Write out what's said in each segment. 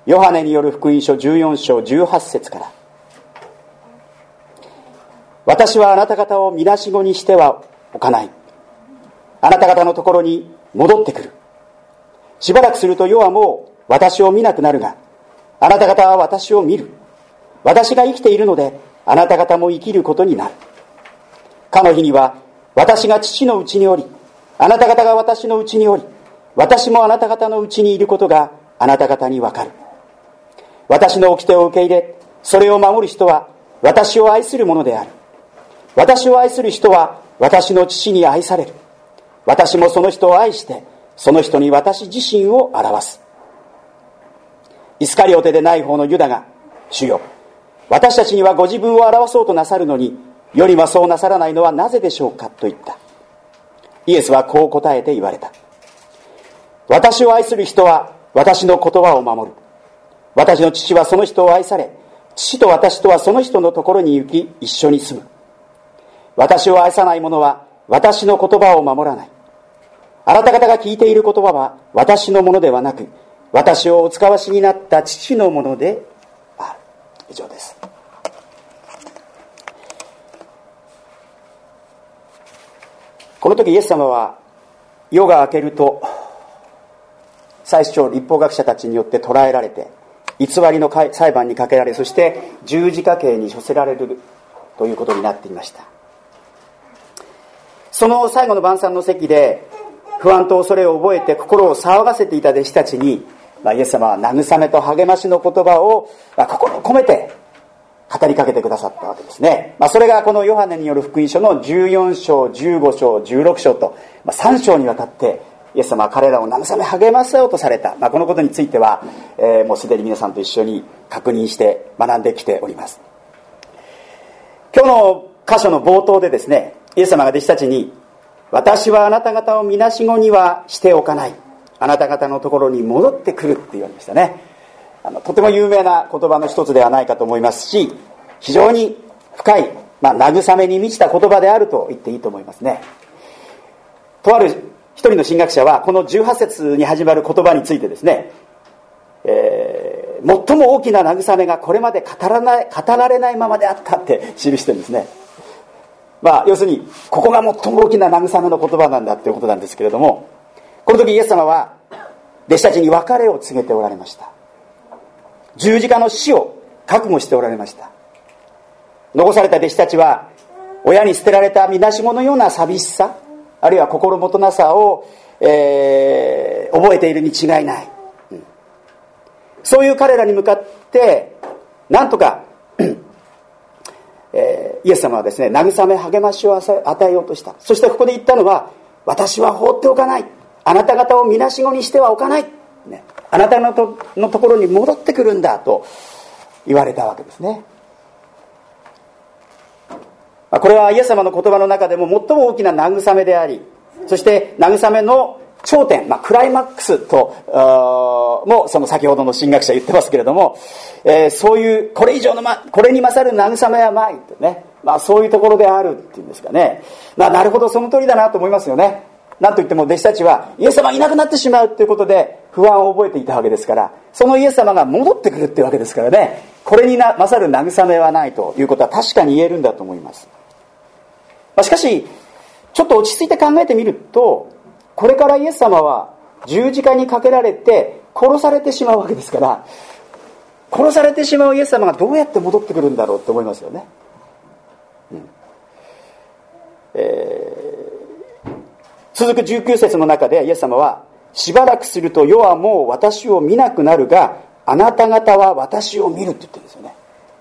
ヨハネによる福音書14章18節から、私はあなた方をみなしごにしてはおかない。あなた方のところに戻ってくる。しばらくすると世はもう私を見なくなるが、あなた方は私を見る。私が生きているので、あなた方も生きることになる。かの日には、私が父のうちにおり、あなた方が私のうちにおり、私もあなた方のうちにいることがあなた方にわかる。私の掟を受け入れ、それを守る人は私を愛するものである。私を愛する人は私の父に愛される。私もその人を愛して、その人に私自身を表す。イスカリオテでない方のユダが、主よ、私たちにはご自分を表そうとなさるのに、よりはそうなさらないのはなぜでしょうかと言った。イエスはこう答えて言われた。私を愛する人は私の言葉を守る。私の父はその人を愛され、父と私とはその人のところに行き、一緒に住む。私を愛さない者は私の言葉を守らない。あなた方が聞いている言葉は私のものではなく、私をお使わしになった父のものである。以上です。この時イエス様は、夜が明けると祭司長立法学者たちによって捕らえられて、偽りの裁判にかけられ、そして十字架刑に処せられるということになっていました。その最後の晩餐の席で、不安と恐れを覚えて心を騒がせていた弟子たちに、イエス様は慰めと励ましの言葉を心を込めて語りかけてくださったわけですね。それがこのヨハネによる福音書の14章、15章、16章と3章にわたってイエス様は彼らを慰め励ませようとされた、このことについては、もうすでに皆さんと一緒に確認して学んできております。今日の箇所の冒頭でですね、イエス様が弟子たちに、私はあなた方をみなしごにはしておかない。あなた方のところに戻ってくるって言われましたね。とても有名な言葉の一つではないかと思いますし、非常に深い、慰めに満ちた言葉であると言っていいと思いますね。とある一人の神学者は、この18節に始まる言葉についてですね、最も大きな慰めがこれまで語られないままであったって記してるんですね。要するにここが最も大きな慰めの言葉なんだということなんですけれども、この時イエス様は弟子たちに別れを告げておられました。十字架の死を覚悟しておられました。残された弟子たちは、親に捨てられたみなしごのような寂しさ、あるいは心もとなさを、覚えているに違いない、そういう彼らに向かってなんとかイエス様はですね、慰め励ましを与えようとした。そしてここで言ったのは、私は放っておかない。あなた方をみなしごにしてはおかない。あなたのところに戻ってくるんだと言われたわけですね。これはイエス様の言葉の中でも最も大きな慰めであり、そして慰めの頂点、クライマックスともその先ほどの神学者言ってますけれども、そういうこれ以上の、これに勝る慰めはないとね、そういうところであるっていうんですかね。なるほど、その通りだなと思いますよね。なんといっても弟子たちはイエス様がいなくなってしまうということで不安を覚えていたわけですから、そのイエス様が戻ってくるっていうわけですからね、これに勝る慰めはないということは確かに言えるんだと思います。しかしちょっと落ち着いて考えてみると、これからイエス様は十字架にかけられて殺されてしまうわけですから、殺されてしまうイエス様がどうやって戻ってくるんだろうって思いますよね。続く19節の中でイエス様は、しばらくすると世はもう私を見なくなるが、あなた方は私を見るって言ってるんですよね。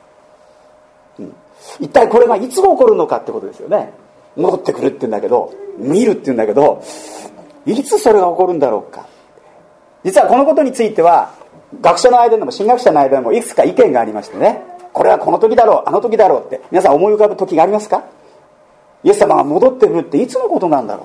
一体これがいつ起こるのかってことですよね。戻ってくるって言うんだけど、見るって言うんだけど、いつそれが起こるんだろうか。実はこのことについては学者の間でも神学者の間でもいくつか意見がありましてね、これはこの時だろう、あの時だろうって皆さん思い浮かぶ時がありますか？イエス様が戻ってくるっていつのことなんだろ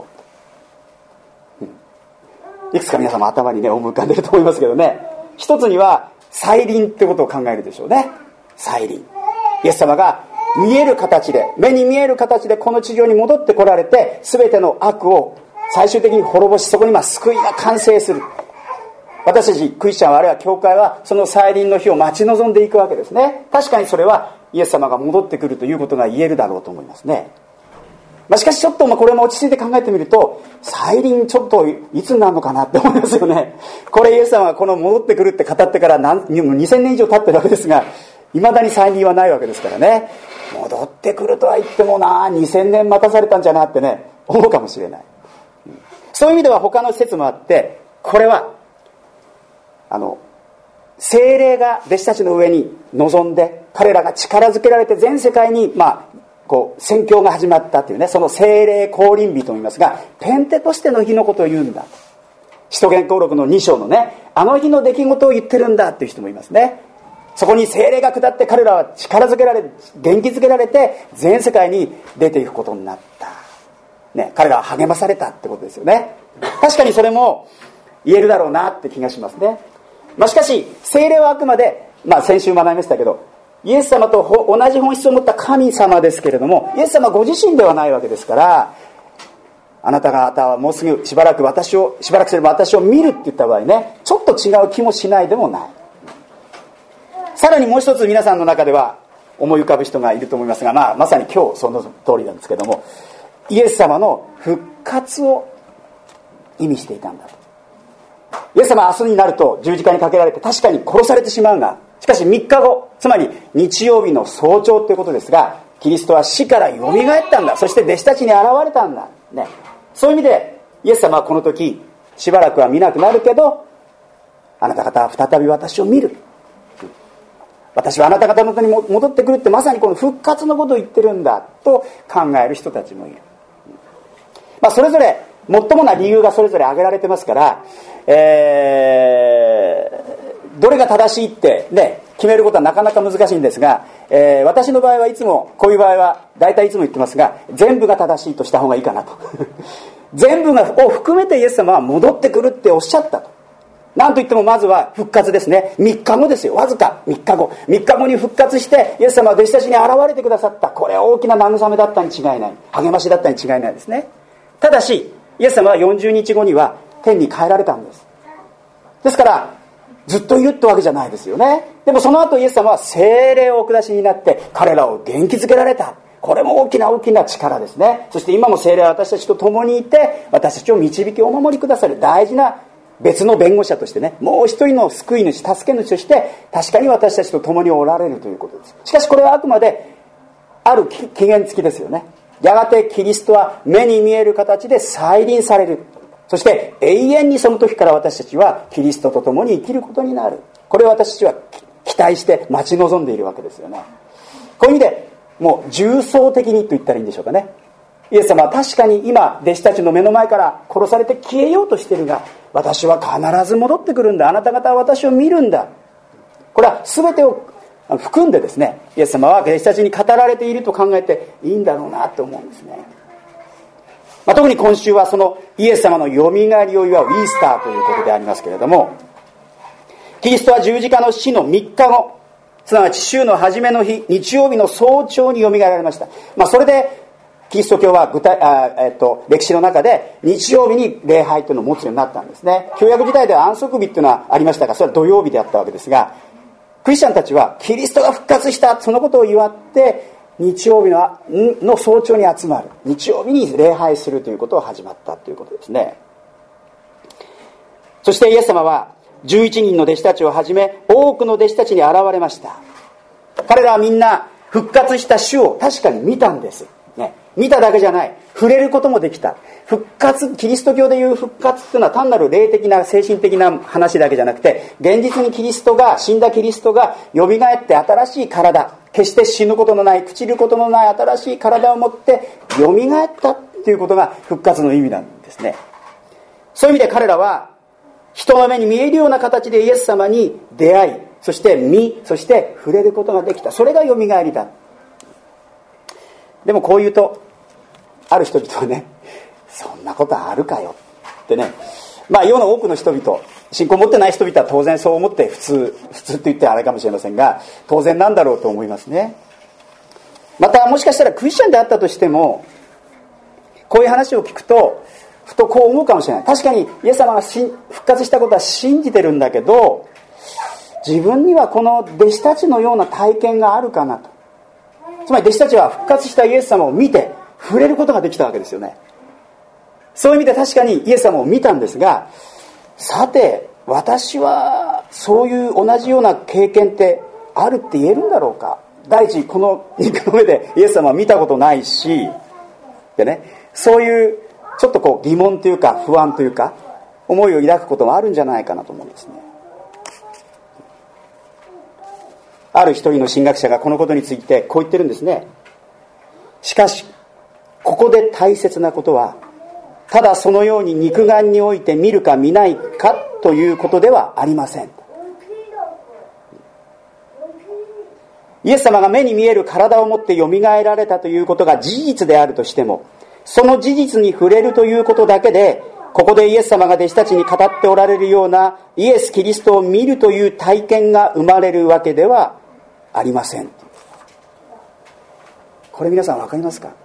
う、いくつか皆様頭にね思い浮かんでると思いますけどね。一つには再臨ってことを考えるでしょうね。再臨、イエス様が見える形で、目に見える形でこの地上に戻ってこられて、全ての悪を最終的に滅ぼし、そこに救いが完成する、 私たちクリスチャンはあるいは教会はその再臨の日を待ち望んでいくわけですね。確かにそれはイエス様が戻ってくるということが言えるだろうと思いますね。しかしちょっとこれも落ち着いて考えてみると、再臨ちょっといつなのかなって思いますよね。これイエス様がこの戻ってくるって語ってから2000年以上経ってるわけですが、未だに再臨はないわけですからね。戻ってくるとは言ってもな、2000年待たされたんじゃなってね、思うかもしれない。そういう意味では他の説もあって、これは聖霊が弟子たちの上に臨んで、彼らが力づけられて全世界に宣教が始まったというね、その聖霊降臨日と言いますが、ペンテコステの日のことを言うんだ。使徒言行録の2章のね、あの日の出来事を言ってるんだっていう人もいますね。そこに聖霊が下って彼らは力づけられ、元気づけられて全世界に出ていくことになった、ね、彼らは励まされたってことですよね。確かにそれも言えるだろうなって気がしますね。しかし聖霊はあくまで、先週学びましたけど、イエス様と同じ本質を持った神様ですけれども、イエス様ご自身ではないわけですから、あなた方はもうすぐしばらくすれば私を見るって言った場合ね、ちょっと違う気もしないでもない。さらにもう一つ皆さんの中では思い浮かぶ人がいると思いますが、まさに今日その通りなんですけども、イエス様の復活を意味していたんだと。イエス様は明日になると十字架にかけられて確かに殺されてしまうが、しかし3日後、つまり日曜日の早朝ということですが、キリストは死からよみがえったんだ。そして弟子たちに現れたんだ、ね、そういう意味でイエス様はこの時しばらくは見なくなるけど、あなた方は再び私を見る、私はあなた方の元に戻ってくるって、まさにこの復活のことを言ってるんだと考える人たちもいる。それぞれ最もな理由がそれぞれ挙げられてますから、どれが正しいってね、決めることはなかなか難しいんですが、私の場合はいつもこういう場合は大体いつも言ってますが、全部が正しいとした方がいいかなと全部を含めてイエス様は戻ってくるっておっしゃったと。なんといってもまずは復活ですね。3日後ですよ。わずか3日後に復活してイエス様は弟子たちに現れてくださった。これは大きな慰めだったに違いない、励ましだったに違いないですね。ただしイエス様は40日後には天に帰られたんです。ですからずっといるってわけじゃないですよね。でもその後イエス様は聖霊をお下しになって彼らを元気づけられた。これも大きな大きな力ですね。そして今も聖霊は私たちと共にいて、私たちを導きお守りくださる大事な別の弁護者としてね、もう一人の救い主、助け主として確かに私たちと共におられるということです。しかしこれはあくまである期限付きですよね。やがてキリストは目に見える形で再臨される。そして永遠にその時から私たちはキリストと共に生きることになる。これを私たちは期待して待ち望んでいるわけですよね。こういう意味でもう重層的にと言ったらいいんでしょうかね。イエス様は確かに今弟子たちの目の前から殺されて消えようとしているが、私は必ず戻ってくるんだ、あなた方は私を見るんだ。これは全てを含んでですね、イエス様は弟子たちに語られていると考えていいんだろうなと思うんですね。特に今週はそのイエス様のよみがえりを祝うイースターということでありますけれども、キリストは十字架の死の3日後、すなわち週の初めの日、日曜日の早朝によみがえられました。それでキリスト教は歴史の中で日曜日に礼拝というのを持つようになったんですね。旧約時代では安息日というのはありましたが、それは土曜日であったわけですが、クリスチャンたちはキリストが復活した、そのことを祝って日曜日の早朝に集まる、日曜日に礼拝するということを始まったということですね。そしてイエス様は11人の弟子たちをはじめ多くの弟子たちに現れました。彼らはみんな復活した主を確かに見たんです、ね、見ただけじゃない、触れることもできた。復活、キリスト教でいう復活っていうのは単なる霊的な精神的な話だけじゃなくて、現実に死んだキリストがよみがえって新しい体、決して死ぬことのない、朽ちることのない新しい体を持ってよみがえったっていうことが復活の意味なんですね。そういう意味で彼らは人の目に見えるような形でイエス様に出会い、そしてそして触れることができた。それがよみがえりだ。でもこう言うとある人々はね、そんなことあるかよってね、世の多くの人々、信仰を持ってない人々は当然そう思って普通って言ってあれかもしれませんが、当然なんだろうと思いますね。またもしかしたらクリスチャンであったとしても、こういう話を聞くとふとこう思うかもしれない。確かにイエス様が復活したことは信じてるんだけど、自分にはこの弟子たちのような体験があるかなと。つまり弟子たちは復活したイエス様を見て触れることができたわけですよね。そういう意味で確かにイエス様を見たんですが、さて私はそういう同じような経験ってあるって言えるんだろうか。第一、この肉の上でイエス様は見たことないし、でね、そういうちょっとこう疑問というか不安というか思いを抱くこともあるんじゃないかなと思うんですね。ある一人の神学者がこのことについてこう言ってるんですね。しかしここで大切なことは、ただそのように肉眼において見るか見ないかということではありません。イエス様が目に見える体を持ってよみがえられたということが事実であるとしても、その事実に触れるということだけで、ここでイエス様が弟子たちに語っておられるようなイエス・キリストを見るという体験が生まれるわけではありません。これ皆さん分かりますか？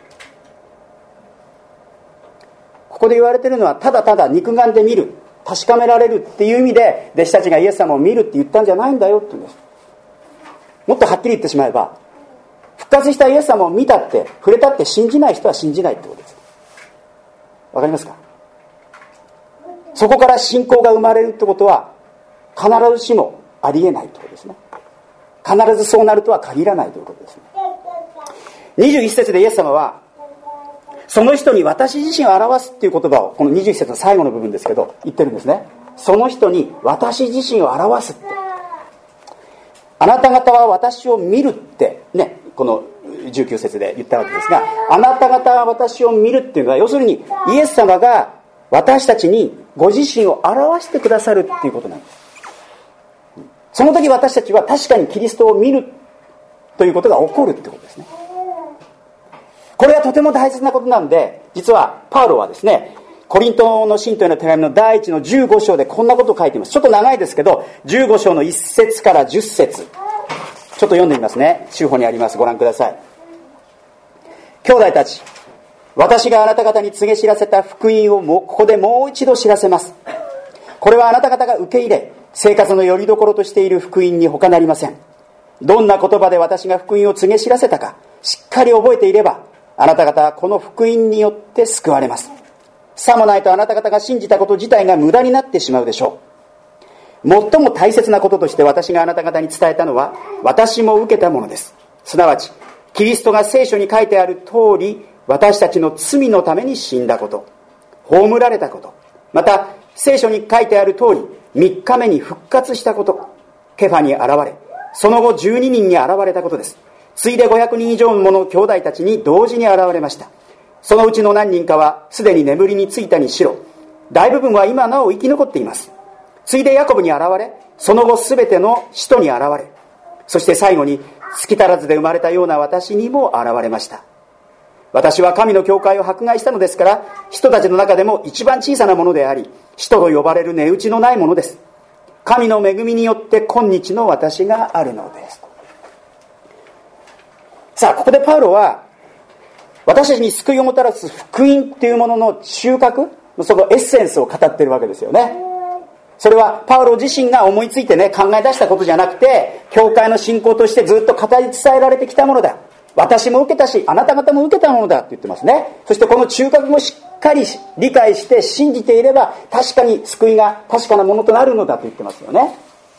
ここで言われているのは、ただただ肉眼で見る、確かめられるっていう意味で弟子たちがイエス様を見るって言ったんじゃないんだよって言うんです。もっとはっきり言ってしまえば、復活したイエス様を見たって触れたって信じない人は信じないってことです。わかりますか？そこから信仰が生まれるってことは必ずしもありえないってことですね。必ずそうなるとは限らないということですね。21節でイエス様はその人に私自身を表すっていう言葉を、この21節の最後の部分ですけど言ってるんですね。その人に私自身を表すって、あなた方は私を見るってね、この19節で言ったわけですが、あなた方は私を見るっていうのは、要するにイエス様が私たちにご自身を表してくださるっていうことなんです。その時私たちは確かにキリストを見るということが起こるってことですね。これはとても大切なことなんで、実はパウロはですね、コリントの信徒への手紙の第1の15章でこんなことを書いています。ちょっと長いですけど、15章の1節から10節ちょっと読んでみますね。週報にあります。ご覧ください。兄弟たち、私があなた方に告げ知らせた福音をここでもう一度知らせます。これはあなた方が受け入れ、生活の拠り所としている福音に他なりません。どんな言葉で私が福音を告げ知らせたか、しっかり覚えていれば、あなた方はこの福音によって救われます。さもないとあなた方が信じたこと自体が無駄になってしまうでしょう。最も大切なこととして私があなた方に伝えたのは、私も受けたものです。すなわち、キリストが聖書に書いてある通り、私たちの罪のために死んだこと、葬られたこと、また聖書に書いてある通り、3日目に復活したこと、ケファに現れ、その後12人に現れたことです。ついで500人以上もの兄弟たちに同時に現れました。そのうちの何人かはすでに眠りについたにしろ、大部分は今なお生き残っています。ついでヤコブに現れ、その後すべての使徒に現れ、そして最後に月足らずで生まれたような私にも現れました。私は神の教会を迫害したのですから、人たちの中でも一番小さなものであり、使徒と呼ばれる値打ちのないものです。神の恵みによって今日の私があるのです。さあ、ここでパウロは私たちに救いをもたらす福音っていうものの中核、そのエッセンスを語っているわけですよね。それはパウロ自身が思いついてね、考え出したことじゃなくて、教会の信仰としてずっと語り伝えられてきたものだ。私も受けたし、あなた方も受けたものだって言ってますね。そしてこの中核もしっかり理解して信じていれば、確かに救いが確かなものとなるのだと言ってますよね。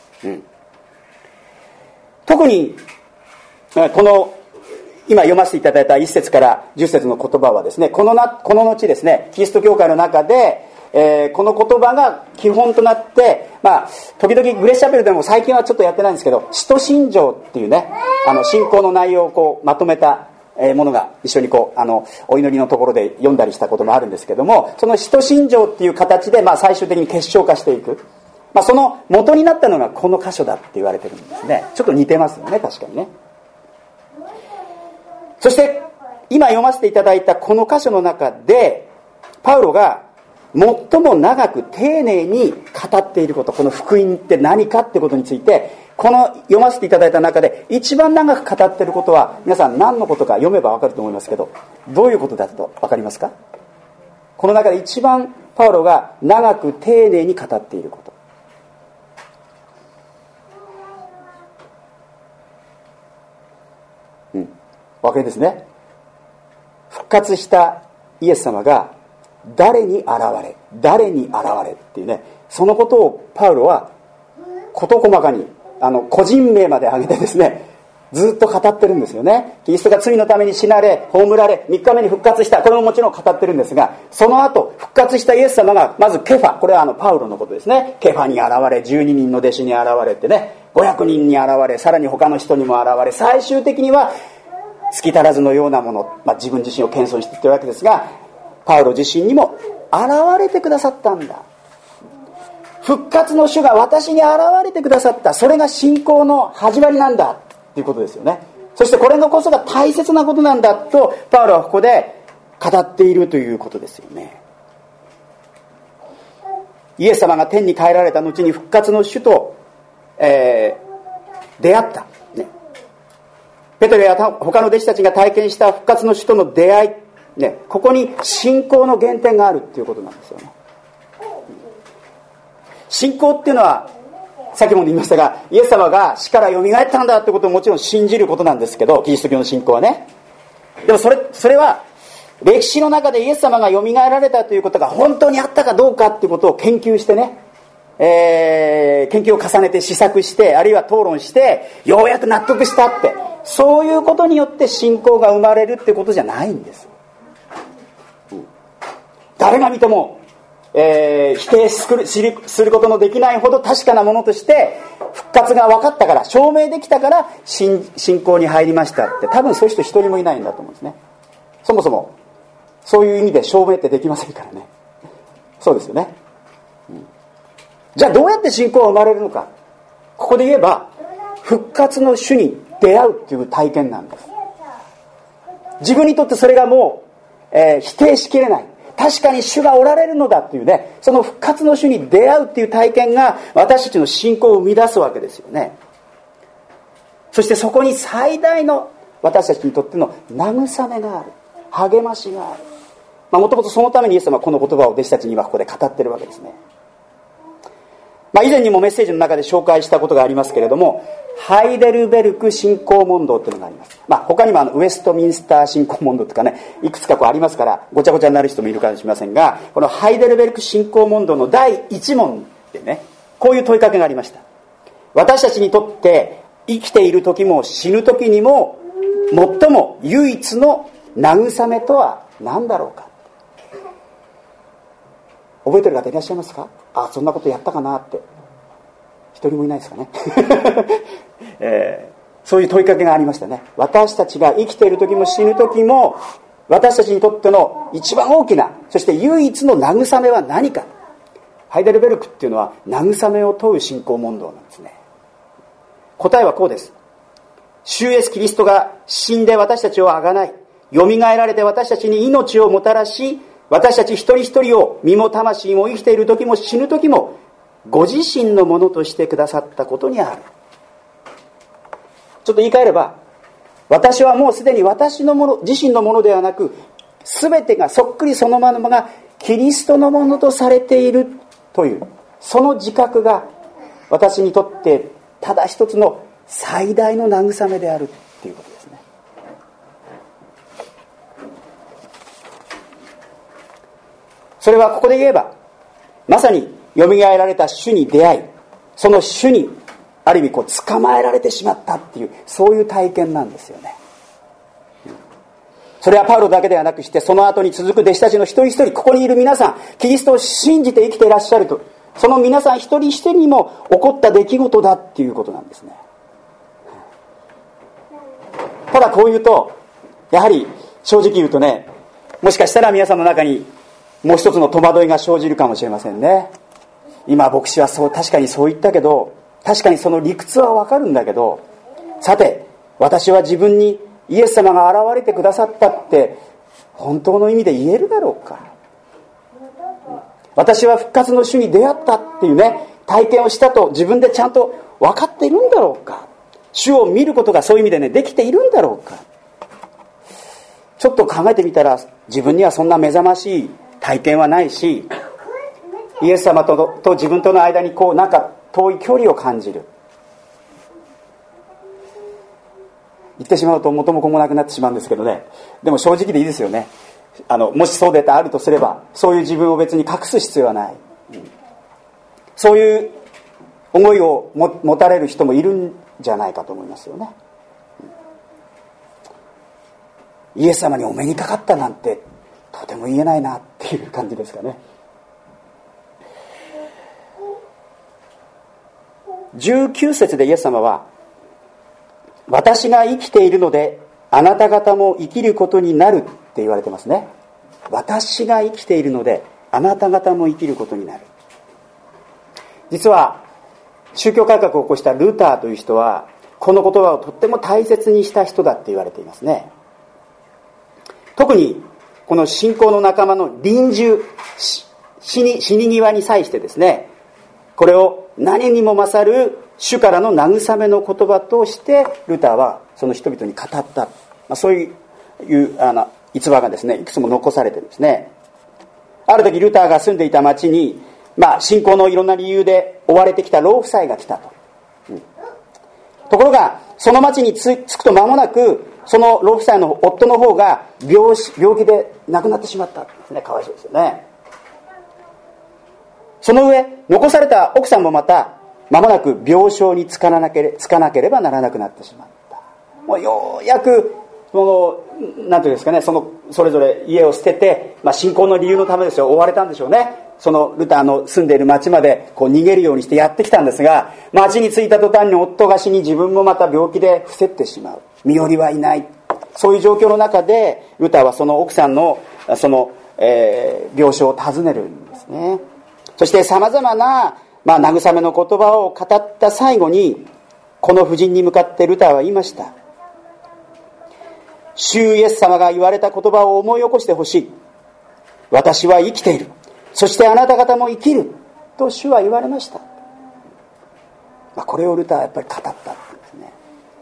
特にこの今読ませていただいた1節から10節の言葉はですね、この後ですね、キリスト教会の中で、この言葉が基本となって、時々グレースチャペルでも最近はちょっとやってないんですけど、使徒信条っていうね、信仰の内容をこうまとめたものが一緒にこうお祈りのところで読んだりしたこともあるんですけども、その使徒信条っていう形で最終的に結晶化していく、その元になったのがこの箇所だって言われてるんですね。ちょっと似てますよね、確かにね。そして今読ませていただいたこの箇所の中で、パウロが最も長く丁寧に語っていること、この福音って何かってことについて、この読ませていただいた中で一番長く語っていることは、皆さん何のことか読めばわかると思いますけど、どういうことだとわかりますか？ この中で一番パウロが長く丁寧に語っていること、わけですね。復活したイエス様が誰に現れっていうね、そのことをパウロは事細かに個人名まで挙げてですね、ずっと語ってるんですよね。キリストが罪のために死なれ葬られ3日目に復活した、これももちろん語ってるんですが、その後復活したイエス様がまずケファ、これはパウロのことですね。ケファに現れ、12人の弟子に現れてね、500人に現れ、さらに他の人にも現れ、最終的には月足らずのようなもの、自分自身を謙遜していってるわけですが、パウロ自身にも現れてくださったんだ。復活の主が私に現れてくださった、それが信仰の始まりなんだということですよね。そしてこれのこそが大切なことなんだとパウロはここで語っているということですよね。イエス様が天に帰られた後に復活の主と、出会った、ね、ペトロや他の弟子たちが体験した復活の主との出会い、ね、ここに信仰の原点があるっていうことなんですよね。信仰っていうのはさっきも言いましたが、イエス様が死からよみがえったんだってことをもちろん信じることなんですけど、キリスト教の信仰はね。でもそれは歴史の中でイエス様がよみがえられたということが本当にあったかどうかっていうことを研究してね、研究を重ねて試作して、あるいは討論してようやく納得したって、そういうことによって信仰が生まれるってことじゃないんです。誰が見ても否定することのできないほど確かなものとして復活が分かったから、証明できたから信仰に入りましたって、多分そういう人一人もいないんだと思うんですね。そもそもそういう意味で証明ってできませんからね。そうですよね、じゃあどうやって信仰が生まれるのか。ここで言えば復活の主に出会うっていう体験なんです。自分にとってそれがもう、否定しきれない、確かに主がおられるのだっていうね、その復活の主に出会うっていう体験が私たちの信仰を生み出すわけですよね。そしてそこに最大の私たちにとっての慰めがある、励ましがある。もともとそのためにイエス様はこの言葉を弟子たちにはここで語ってるわけですね。以前にもメッセージの中で紹介したことがありますけれども、ハイデルベルク信仰問答というのがあります。他にもウェストミンスター信仰問答とかね、いくつかありますからごちゃごちゃになる人もいるかもしれませんが、このハイデルベルク信仰問答の第1問でね、こういう問いかけがありました。私たちにとって生きている時も死ぬ時にも最も唯一の慰めとは何だろうか。覚えてる方いらっしゃいますか？そんなことやったかなって一人もいないですかね、そういう問いかけがありましたね。私たちが生きている時も死ぬ時も私たちにとっての一番大きな、そして唯一の慰めは何か。ハイデルベルクっていうのは慰めを問う信仰問答なんですね。答えはこうです。主イエスキリストが死んで私たちをあがない、よみがえられて私たちに命をもたらし、私たち一人一人を身も魂も生きている時も死ぬ時もご自身のものとしてくださったことにある。ちょっと言い換えれば、私はもうすでに私のもの、自身のものではなく、全てがそっくりそのままがキリストのものとされているという、その自覚が私にとってただ一つの最大の慰めであるということですね。それはここで言えば、まさによみがえられた主に出会い、その主にある意味捕まえられてしまったっていう、そういう体験なんですよね。それはパウロだけではなくして、その後に続く弟子たちの一人一人、ここにいる皆さん、キリストを信じて生きていらっしゃると、その皆さん一人一人にも起こった出来事だっていうことなんですね。ただこう言うと、やはり正直言うとね、もしかしたら皆さんの中にもう一つの戸惑いが生じるかもしれませんね。今牧師は確かにそう言ったけど、確かにその理屈はわかるんだけど、さて私は自分にイエス様が現れてくださったって本当の意味で言えるだろうか。私は復活の主に出会ったっていうね、体験をしたと自分でちゃんと分かっているんだろうか。主を見ることがそういう意味でね、できているんだろうか。ちょっと考えてみたら、自分にはそんな目覚ましい体験はないし、イエス様と自分との間になんか遠い距離を感じる。言ってしまうと元も子もなくなってしまうんですけどね。でも正直でいいですよね。もしそうであるとすれば、そういう自分を別に隠す必要はない。そういう思いを持たれる人もいるんじゃないかと思いますよね。イエス様にお目にかかったなんてとても言えないなっていう感じですかね。19節でイエス様は、私が生きているのであなた方も生きることになるって言われてますね。私が生きているのであなた方も生きることになる。実は宗教改革を起こしたルターという人はこの言葉をとっても大切にした人だって言われていますね。特にこの信仰の仲間の臨終、死に際に際してですね、これを何にも勝る主からの慰めの言葉としてルターはその人々に語った、そういう逸話がですねいくつも残されてるんですね。ある時ルターが住んでいた町に、信仰のいろんな理由で追われてきた老夫妻が来たと、ところがその町に着くと間もなくその老夫妻の夫の方が病気で亡くなってしまったんですね。かわいそうですよね。その上残された奥さんもまた間もなく病床につかなければならなくなってしまった。もうようやくなんていうんですかね、それぞれ家を捨てて、信仰の理由のためですよ、追われたんでしょうね。そのルターの住んでいる町まで逃げるようにしてやってきたんですが、町に着いた途端に夫が死に自分もまた病気で伏せってしまう。身寄りはいない。そういう状況の中でルターはその奥さんの病床を訪ねるんですね。そして様々な、慰めの言葉を語った最後にこの婦人に向かってルターは言いました。主イエス様が言われた言葉を思い起こしてほしい。私は生きている。そしてあなた方も生きる。と主は言われました。これをルターはやっぱり語ったんですね。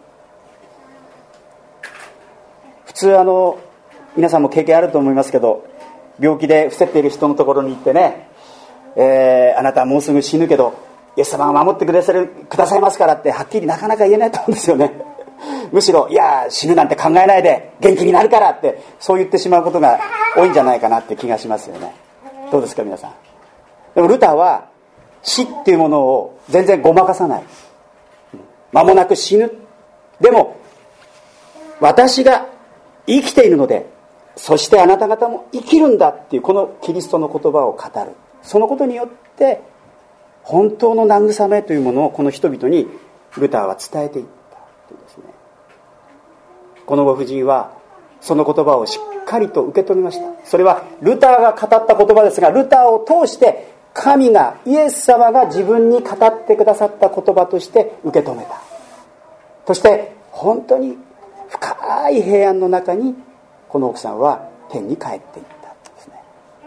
普通皆さんも経験あると思いますけど、病気で伏せっている人のところに行ってね、あなたはもうすぐ死ぬけどイエス様が守ってくださいますからってはっきりなかなか言えないと思うんですよね。むしろいや死ぬなんて考えないで元気になるからってそう言ってしまうことが多いんじゃないかなって気がしますよね。どうですか皆さん。でもルターは死っていうものを全然ごまかさない。間もなく死ぬ。でも私が生きているので、そしてあなた方も生きるんだっていうこのキリストの言葉を語る。そのことによって本当の慰めというものをこの人々にルターは伝えていったというですね。このご婦人はその言葉をしっかりと受け止めました。それはルターが語った言葉ですが、ルターを通して神がイエス様が自分に語ってくださった言葉として受け止めた。そして本当に深い平安の中にこの奥さんは天に帰っていったんですね。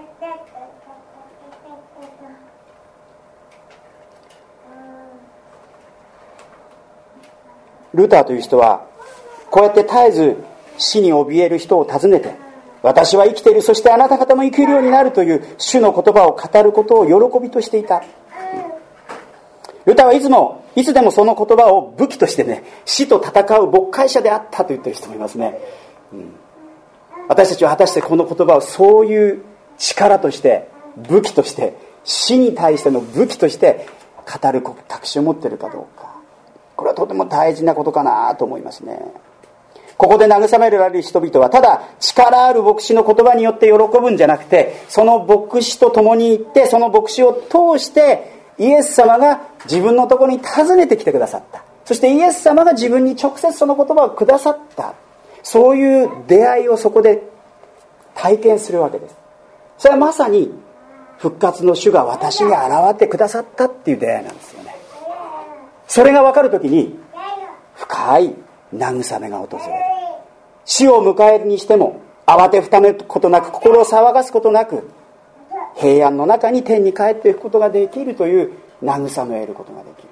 ルターという人はこうやって絶えず死に怯える人を訪ねて、私は生きている、そしてあなた方も生きるようになるという主の言葉を語ることを喜びとしていた。ルターはいつでもその言葉を武器としてね、死と戦う牧会者であったと言っている人もいますね。私たちは果たしてこの言葉をそういう力として武器として死に対しての武器として語る確信を持っているかどうか、これはとても大事なことかなと思いますね。ここで慰められる人々はただ力ある牧師の言葉によって喜ぶんじゃなくて、その牧師と共に行ってその牧師を通してイエス様が自分のところに訪ねてきてくださった。そしてイエス様が自分に直接その言葉をくださった。そういう出会いをそこで体験するわけです。それはまさに復活の主が私に現れてくださったっていう出会いなんですよね。それが分かるときに深い慰めが訪れる。死を迎えるにしても慌てふためることなく、心を騒がすことなく、平安の中に天に帰っていくことができるという慰めを得ることができる。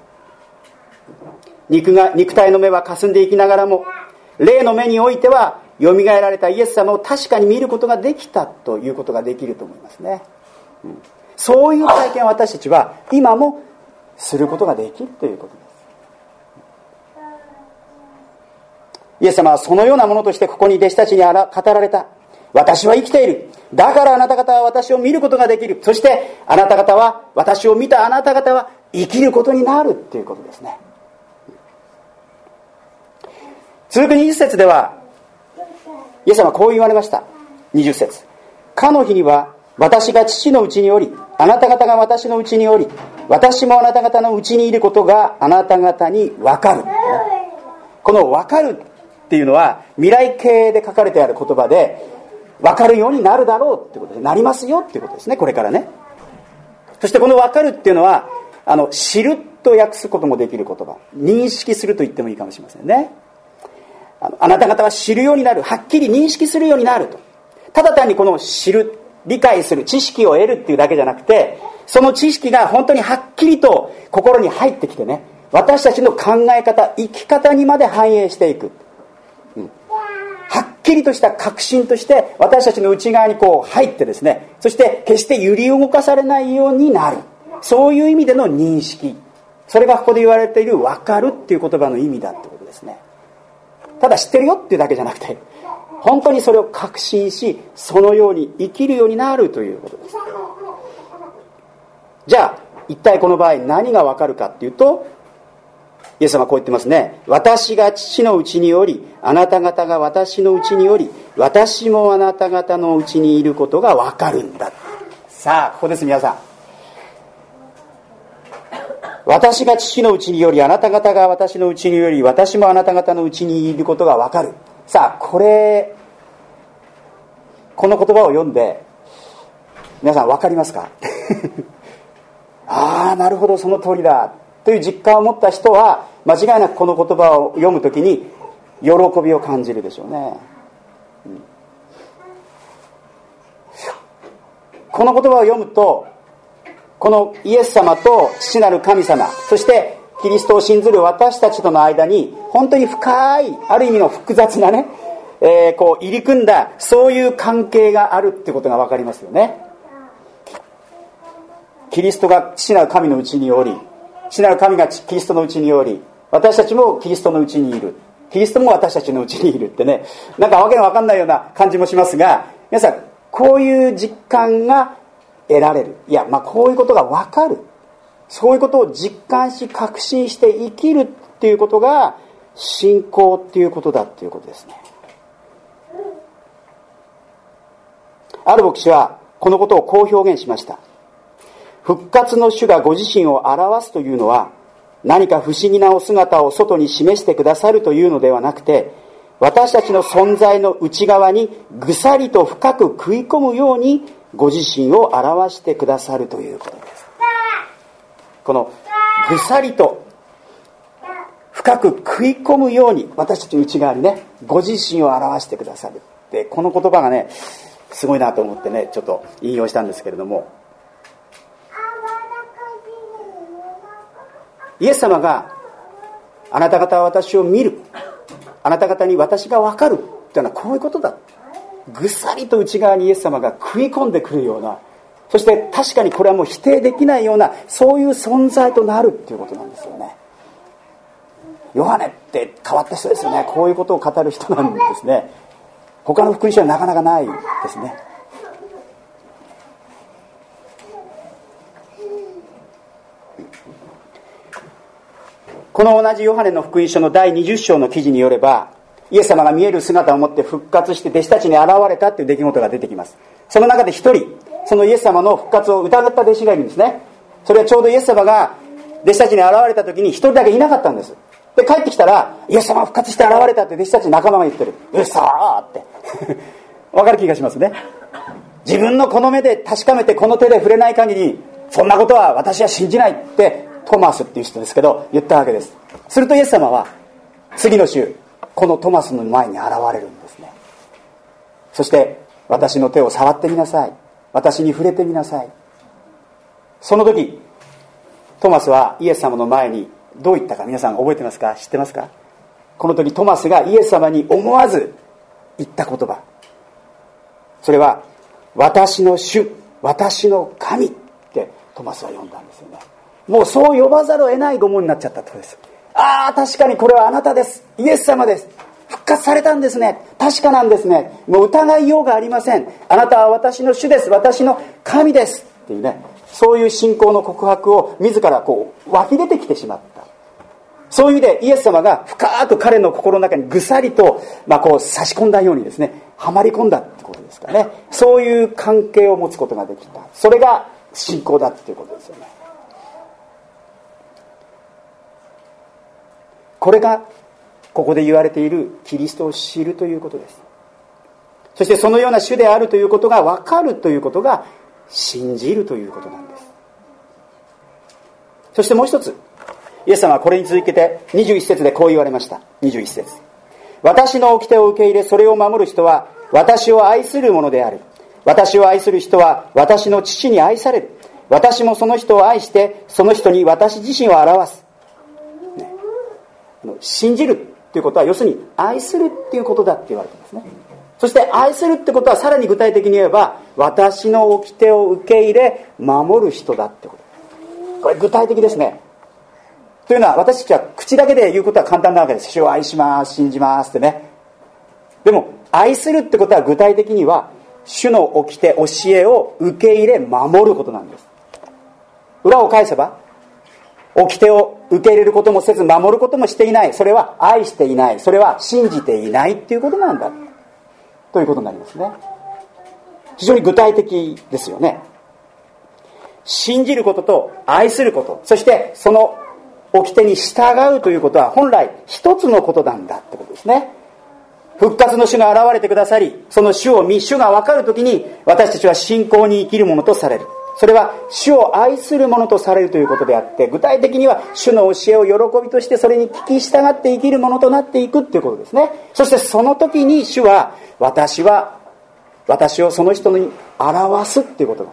肉体の目は霞んでいきながらも、霊の目においてはよみがえられたイエス様を確かに見ることができたということができると思いますね。そういう体験を私たちは今もすることができるということです。イエス様はそのようなものとしてここに弟子たちに語られた。私は生きている。だからあなた方は私を見ることができる。そしてあなた方は、私を見たあなた方は生きることになるということですね。続く20節では、イエス様はこう言われました。20節。かの日には私が父のうちにおり、あなた方が私のうちにおり、私もあなた方のうちにいることがあなた方に分かる。この分かるっていうのは未来形で書かれてある言葉で、分かるようになるだろうってことで、なりますよっていうことですね、これからね。そしてこの分かるっていうのは、知ると訳すこともできる言葉、認識すると言ってもいいかもしれませんね。あなた方は知るようになる、はっきり認識するようになると。ただ単にこの知る、理解する、知識を得るっていうだけじゃなくて、その知識が本当にはっきりと心に入ってきてね、私たちの考え方、生き方にまで反映していく。はっきりとした確信として私たちの内側にこう入ってですね、そして決して揺り動かされないようになる。そういう意味での認識。それがここで言われている分かるっていう言葉の意味だってことですね。ただ知ってるよっていうだけじゃなくて、本当にそれを確信し、そのように生きるようになるということです。じゃあ一体この場合何が分かるかっていうと、イエス様はこう言ってますね。私が父のうちにおり、あなた方が私のうちにおり、私もあなた方のうちにいることが分かるんだ。さあここです。皆さん、私が父のうちにより、あなた方が私のうちにより、私もあなた方のうちにいることが分かる。さあこの言葉を読んで皆さん分かりますか？ああ、なるほど、その通りだという実感を持った人は間違いなくこの言葉を読むときに喜びを感じるでしょうね。この言葉を読むと、このイエス様と父なる神様、そしてキリストを信ずる私たちとの間に本当に深い、ある意味の複雑なね、こう入り組んだそういう関係があるってことが分かりますよね。キリストが父なる神のうちにおり、父なる神がキリストのうちにおり、私たちもキリストのうちにいる、キリストも私たちのうちにいるってね、なんかわけのわかんないような感じもしますが、皆さんこういう実感が得られる、いや、こういうことがわかる、そういうことを実感し確信して生きるっていうことが信仰っていうことだっていうことですね。ある牧師はこのことをこう表現しました。復活の主がご自身を表すというのは、何か不思議なお姿を外に示してくださるというのではなくて、私たちの存在の内側にぐさりと深く食い込むようにご自身を表してくださるということです。このぐさりと深く食い込むように私たちの内側にね、ご自身を表してくださるって、この言葉がねすごいなと思ってね、ちょっと引用したんですけれども、イエス様があなた方は私を見る、あなた方に私が分かるというのはこういうことだ。ぐさりと内側にイエス様が食い込んでくるような、そして確かにこれはもう否定できないような、そういう存在となるっていうことなんですよね。ヨハネって変わった人ですよね。こういうことを語る人なんですね。他の福音書はなかなかないですね。この同じヨハネの福音書の第20章の記事によれば、イエス様が見える姿を持って復活して弟子たちに現れたという出来事が出てきます。その中で一人、そのイエス様の復活を疑った弟子がいるんですね。それはちょうどイエス様が弟子たちに現れた時に一人だけいなかったんです。で、帰ってきたら、イエス様が復活して現れたって弟子たち仲間が言ってる。うっさーってわかる気がしますね。自分のこの目で確かめてこの手で触れない限り、そんなことは私は信じないってトマスっていう人ですけど言ったわけです。するとイエス様は次の週、このトマスの前に現れるんですね。そして私の手を触ってみなさい、私に触れてみなさい。その時トマスはイエス様の前にどう言ったか皆さん覚えてますか？知ってますか？この時トマスがイエス様に思わず言った言葉、それは私の主、私の神ってトマスは呼んだんですよね。もうそう呼ばざるを得ない御門になっちゃったところです。ああ、確かにこれはあなたです、イエス様です、復活されたんですね、確かなんですね、もう疑いようがありません、あなたは私の主です、私の神ですっていうね、そういう信仰の告白を自らこう湧き出てきてしまった。そういう意味でイエス様が深く彼の心の中にぐさりと、こう差し込んだようにですね、はまり込んだってことですかね。そういう関係を持つことができた、それが信仰だっていうことですよね。これがここで言われているキリストを知るということです。そしてそのような主であるということが分かるということが信じるということなんです。そしてもう一つ、イエス様はこれに続けて21節でこう言われました。21節、私の掟を受け入れそれを守る人は私を愛する者である。私を愛する人は私の父に愛される。私もその人を愛してその人に私自身を表す、信じるということは要するに愛するっていうことだって言われていますね。そして愛するってことはさらに具体的に言えば私の掟を受け入れ守る人だってこと。これ具体的ですね。というのは私たちは口だけで言うことは簡単なわけです。主を愛します、信じますってね。でも愛するってことは具体的には主の掟、教えを受け入れ守ることなんです。裏を返せば掟を受け入れることもせず守ることもしていない、それは愛していない、それは信じていないっていうことなんだということになりますね。非常に具体的ですよね。信じることと愛すること、そしてその掟に従うということは本来一つのことなんだってことですね。復活の主が現れてくださり、その主を見、主が分かるときに私たちは信仰に生きるものとされる。それは主を愛するものとされるということであって、具体的には主の教えを喜びとしてそれに聞き従って生きるものとなっていくということですね。そしてその時に主は私をその人に表すということだ。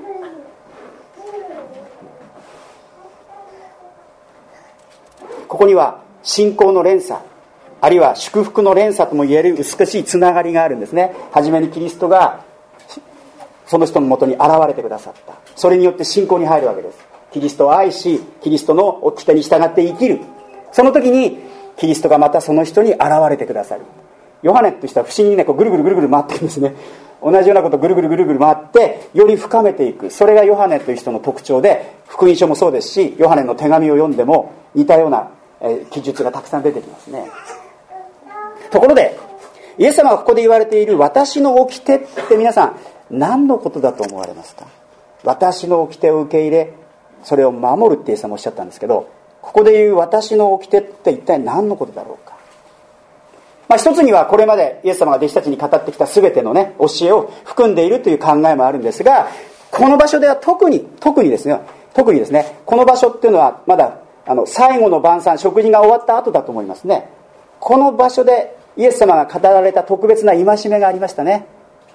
ここには信仰の連鎖、あるいは祝福の連鎖とも言える美しいつながりがあるんですね。はじめにキリストがその人のもとに現れてくださった。それによって信仰に入るわけです。キリストを愛し、キリストの掟に従って生きる。その時にキリストがまたその人に現れてくださる。ヨハネという人は不思議にね、こうぐるぐるぐるぐる回ってるんですね。同じようなことをぐるぐるぐるぐる回ってより深めていく。それがヨハネという人の特徴で、福音書もそうですし、ヨハネの手紙を読んでも似たような記述がたくさん出てきますね。ところでイエス様がここで言われている私の掟って皆さん何のことだと思われますか？私の掟を受け入れそれを守るってイエス様おっしゃったんですけど、ここで言う私の掟って一体何のことだろうか。一つにはこれまでイエス様が弟子たちに語ってきた全てのね教えを含んでいるという考えもあるんですが、この場所では特にですねこの場所っていうのはまだ最後の晩餐、食事が終わった後だと思いますね。この場所でイエス様が語られた特別な戒めがありましたね。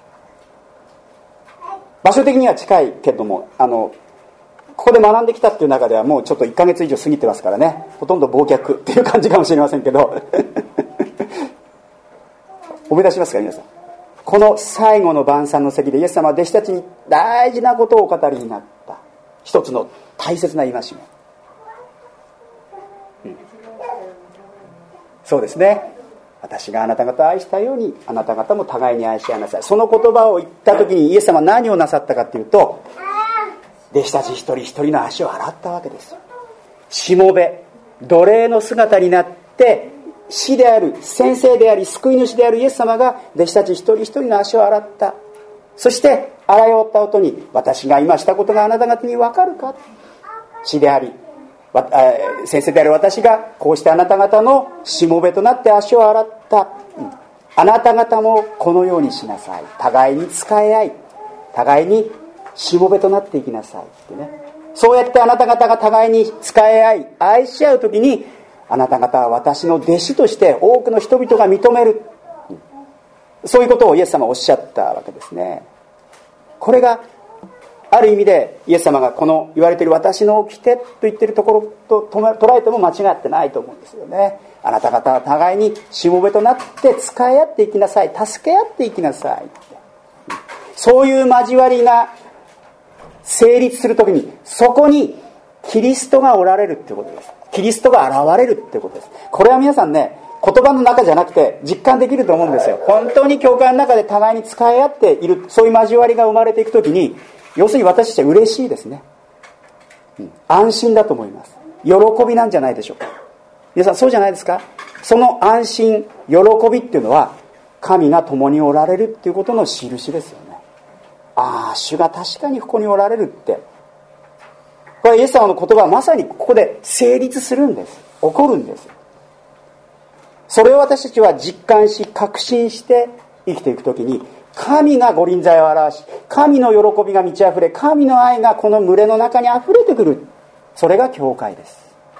場所的には近いけどもここで学んできたっていう中ではもうちょっと1ヶ月以上過ぎてますからね、ほとんど忘却っていう感じかもしれませんけど思い出しますか皆さん。この最後の晩餐の席でイエス様は弟子たちに大事なことをお語りになった一つの大切な戒め、そうですね。私があなた方を愛したようにあなた方も互いに愛し合いなさい。その言葉を言った時にイエス様は何をなさったかというと、弟子たち一人一人の足を洗ったわけです。しもべ奴隷の姿になって師である先生であり救い主であるイエス様が弟子たち一人一人の足を洗った。そして洗い終わった後に私が今したことがあなた方に分かるか。師であり先生である私がこうしてあなた方のしもべとなって足を洗った、あなた方もこのようにしなさい。互いに仕え合い互いにしもべとなっていきなさいってね。そうやってあなた方が互いに仕え合い愛し合うときにあなた方は私の弟子として多くの人々が認める、そういうことをイエス様はおっしゃったわけですね。これがある意味でイエス様がこの言われている私の掟と言っているところと捉えても間違ってないと思うんですよね。あなた方は互いにしもべとなって使い合っていきなさい、助け合っていきなさい。そういう交わりが成立するときに、そこにキリストがおられるっていうことです。キリストが現れるっていうことです。これは皆さんね、言葉の中じゃなくて実感できると思うんですよ。本当に教会の中で互いに使い合っている、そういう交わりが生まれていくときに、要するに私たちは嬉しいですね。安心だと思います。喜びなんじゃないでしょうか。皆さんそうじゃないですか。その安心、喜びっていうのは神が共におられるっていうことの印ですよね。ああ、主が確かにここにおられるって、これイエス様の言葉はまさにここで成立するんです。起こるんです。それを私たちは実感し確信して生きていくときに、神が御臨在を表し、神の喜びが満ち溢れ、神の愛がこの群れの中に溢れてくる。それが教会です。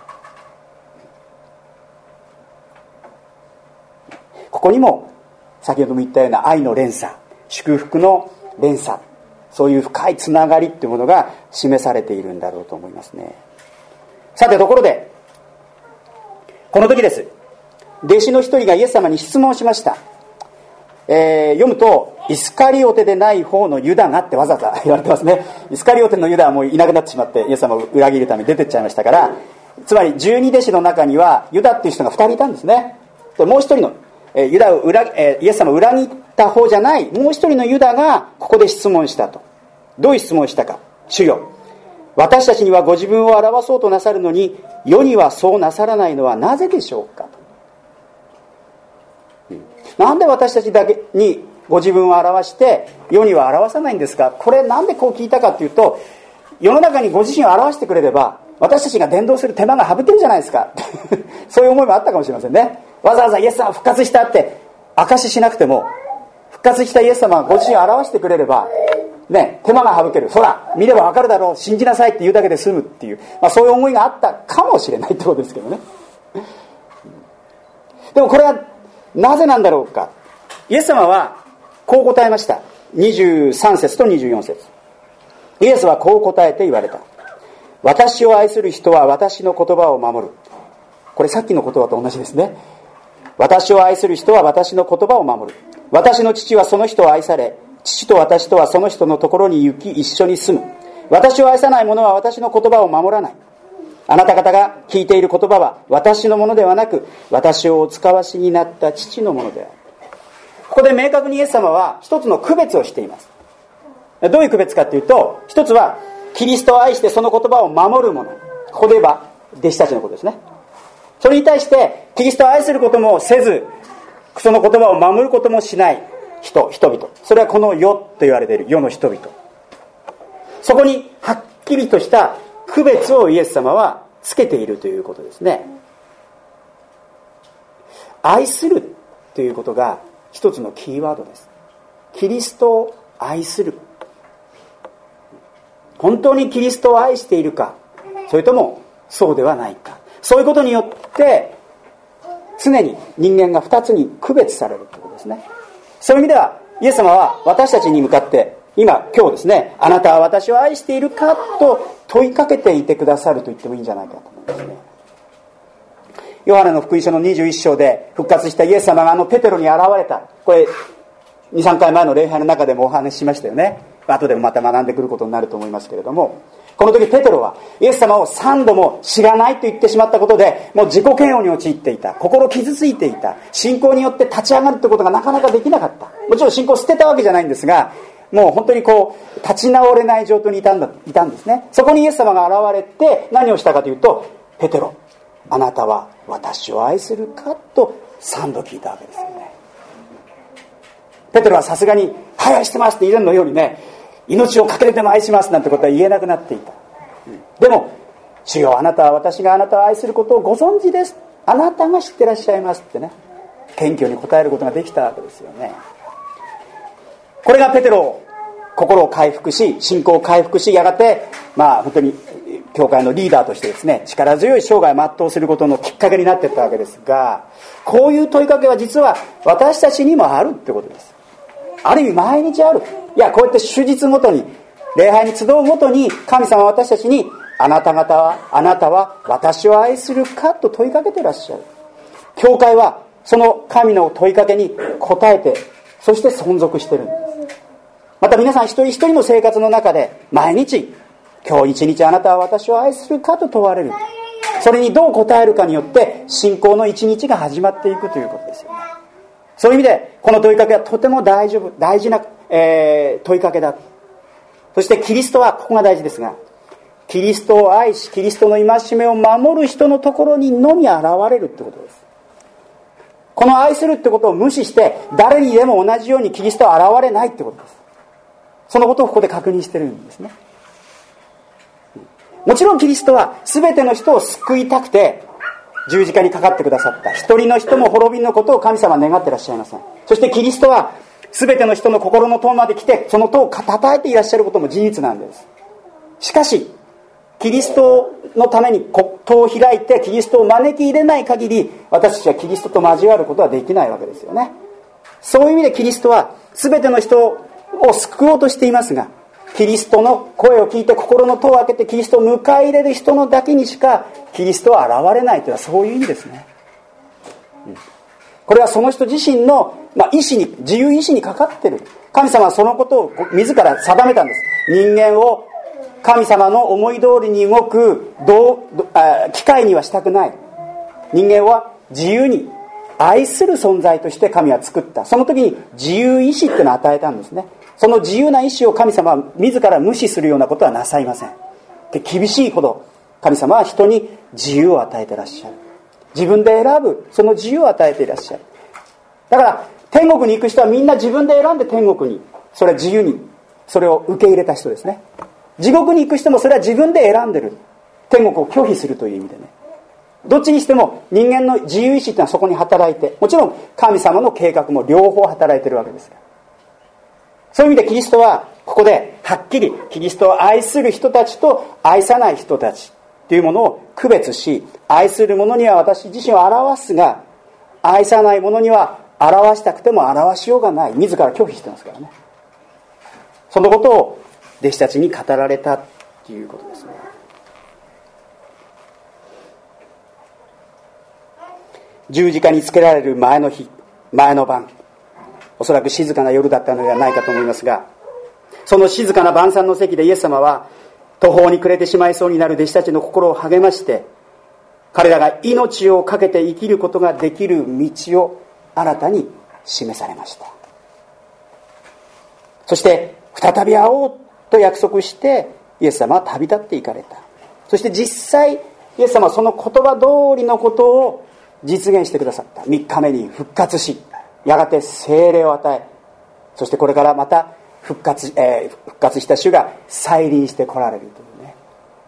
ここにも先ほども言ったような愛の連鎖、祝福の連鎖、そういう深いつながりっていうものが示されているんだろうと思いますね。さて、ところでこの時です。弟子の一人がイエス様に質問しました。読むと、イスカリオテでない方のユダがってわざわざ言われてますね。イスカリオテのユダはもういなくなってしまって、イエス様を裏切るために出てっちゃいましたから、つまり12弟子の中にはユダっていう人が2人いたんですね。でもう一人のイエス様を裏切った方じゃないもう一人のユダがここで質問したと。どういう質問をしたか。主よ、私たちにはご自分を表そうとなさるのに、世にはそうなさらないのはなぜでしょうか。なんで私たちだけにご自分を表して世には表さないんですか。これなんでこう聞いたかというと、世の中にご自身を表してくれれば私たちが伝道する手間が省けるじゃないですかそういう思いもあったかもしれませんね。わざわざイエス様復活したって証ししなくても、復活したイエス様がご自身を表してくれればね、手間が省ける。そら見ればわかるだろう、信じなさいって言うだけで済むっていう、そういう思いがあったかもしれないってことですけどね。でもこれはなぜなんだろうか。イエス様はこう答えました。23節と24節。イエスはこう答えて言われた。私を愛する人は私の言葉を守る。これさっきの言葉と同じですね。私を愛する人は私の言葉を守る。私の父はその人を愛され、父と私とはその人のところに行き一緒に住む。私を愛さない者は私の言葉を守らない。あなた方が聞いている言葉は私のものではなく、私をお使わしになった父のものである。ここで明確にイエス様は一つの区別をしています。どういう区別かというと、一つはキリストを愛してその言葉を守る者、ここで言えば弟子たちのことですね。それに対してキリストを愛することもせず、その言葉を守ることもしない人々、それはこの世と言われている世の人々、そこにはっきりとした区別をイエス様はつけているということですね。愛するということが一つのキーワードです。キリストを愛する。本当にキリストを愛しているか、それともそうではないか。そういうことによって常に人間が二つに区別されるということですね。そういう意味ではイエス様は私たちに向かって今日ですね、あなたは私を愛しているかと問いかけていてくださると言ってもいいんじゃないかと思いますね。ヨハネの福音書の21章で復活したイエス様がペテロに現れた。これ 2,3 回前の礼拝の中でもお話ししましたよね。後でもまた学んでくることになると思いますけれども、この時ペテロはイエス様を3度も知らないと言ってしまったことで、もう自己嫌悪に陥っていた。心傷ついていた。信仰によって立ち上がるということがなかなかできなかった。もちろん信仰を捨てたわけじゃないんですが、もう本当に立ち直れない状況にいたんですね。そこにイエス様が現れて何をしたかというと、ペテロ、あなたは私を愛するかと3度聞いたわけですよね。ペテロはさすがにはい愛してますって言えるのようにね、命を懸けても愛しますなんてことは言えなくなっていた。でも主よ、あなたは私があなたを愛することをご存知です、あなたが知ってらっしゃいますってね、謙虚に答えることができたわけですよね。これがペテロを心を回復し、信仰を回復し、やがて本当に教会のリーダーとしてですね、力強い生涯を全うすることのきっかけになっていったわけですが、こういう問いかけは実は私たちにもあるってことです。ある意味毎日ある。いや、こうやって手術ごとに礼拝に集うごとに神様は私たちに、あなたは私を愛するかと問いかけていらっしゃる。教会はその神の問いかけに答えて、そして存続しているんです。また皆さん一人一人の生活の中で毎日、今日一日あなたは私を愛するかと問われる。それにどう答えるかによって信仰の一日が始まっていくということですよね。そういう意味でこの問いかけはとても大事な、問いかけだ。そしてキリストは、ここが大事ですが、キリストを愛しキリストの戒めを守る人のところにのみ現れるってことです。この愛するってことを無視して誰にでも同じようにキリストは現れないってことです。そのことをここで確認してるんですね。もちろんキリストは全ての人を救いたくて十字架にかかってくださった。一人の人も滅びのことを神様は願ってらっしゃいません。そしてキリストは全ての人の心の塔まで来てその塔を叩いていらっしゃることも事実なんです。しかしキリストのために戸を開いてキリストを招き入れない限り私たちはキリストと交わることはできないわけですよね。そういう意味でキリストは全ての人を救おうとしていますが、キリストの声を聞いて心の戸を開けてキリストを迎え入れる人のだけにしかキリストは現れないというのはそういう意味ですね。これはその人自身の、自由意志にかかっている。神様はそのことを自ら定めたんです。人間を神様の思い通りに動く機械にはしたくない。人間は自由に愛する存在として神は作った。その時に自由意志っていうのを与えたんですね。その自由な意志を神様は自ら無視するようなことはなさいません。で、厳しいほど神様は人に自由を与えていらっしゃる。自分で選ぶその自由を与えていらっしゃる。だから天国に行く人はみんな自分で選んで天国に、それは自由にそれを受け入れた人ですね。地獄に行く人もそれは自分で選んでる。天国を拒否するという意味でね。どっちにしても人間の自由意志ってのはそこに働いて、もちろん神様の計画も両方働いてるわけですから、そういう意味でキリストはここではっきりキリストを愛する人たちと愛さない人たちというものを区別し、愛する者には私自身を表すが、愛さない者には表したくても表しようがない。自ら拒否してますからね。そのことを弟子たちに語られたということですね。十字架につけられる前の晩、おそらく静かな夜だったのではないかと思いますが、その静かな晩餐の席でイエス様は途方に暮れてしまいそうになる弟子たちの心を励まして、彼らが命を懸けて生きることができる道を新たに示されました。そして再び会おうと約束してイエス様は旅立っていかれた。そして実際イエス様はその言葉通りのことを実現してくださった。3日目に復活し、やがて聖霊を与え、そしてこれからまた復活した主が再臨して来られるというね。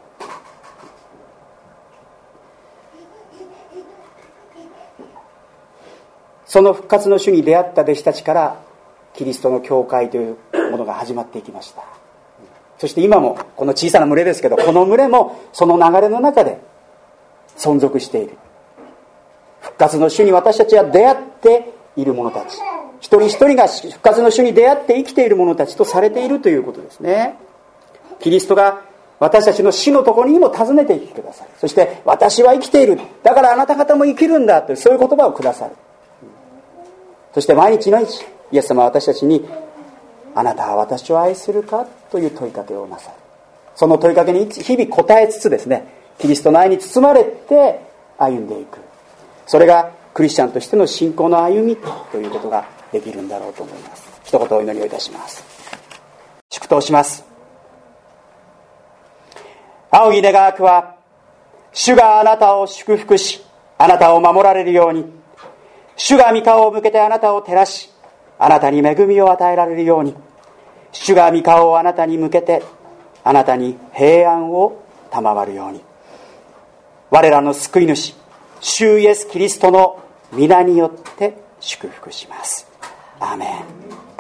その復活の主に出会った弟子たちからキリストの教会というものが始まっていきました。そして今もこの小さな群れですけど、この群れもその流れの中で存続している。復活の主に私たちは出会っている者たち、一人一人が復活の主に出会って生きている者たちとされているということですね。キリストが私たちの死のところにも訪ねてきてくださる。そして私は生きている、だからあなた方も生きるんだという、そういう言葉をくださる。そして毎日毎日イエス様は私たちに、あなたは私を愛するかという問いかけをなさる。その問いかけに日々答えつつですね、キリストの愛に包まれて歩んでいく。それがクリスチャンとしての信仰の歩みということができるんだろうと思います。一言お祈りをいたします。祝祷します。仰ぎ願くは、主があなたを祝福し、あなたを守られるように、主が御顔を向けてあなたを照らし、あなたに恵みを与えられるように、主が御顔をあなたに向けてあなたに平安を賜るように、我らの救い主主イエスキリストの皆によって祝福します。アーメン。